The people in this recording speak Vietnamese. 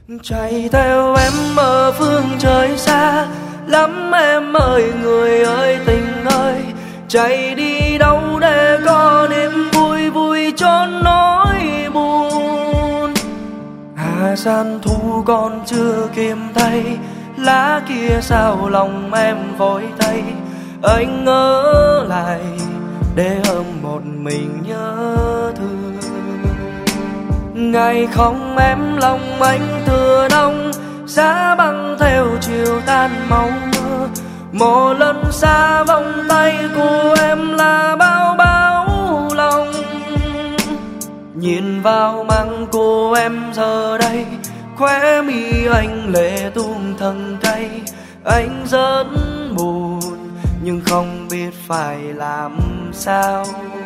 Chạy theo em ở phương trời xa lắm em ơi, người ơi tình ơi. Chạy đi đâu để có niềm vui, vui chốn nỗi buồn. Hà gian thu còn chưa kìm tay, lá kia sao lòng em vội thay. Anh ở lại để hôm một mình nhớ thương. Ngày không em lòng anh thừa đông, giá băng theo chiều tan màu mưa. Một lần xa vòng tay của em là bao bão lòng. Nhìn vào mang cô em giờ đây, khóe mi anh lệ tuôn thân cay. Anh rất buồn nhưng không biết phải làm sao.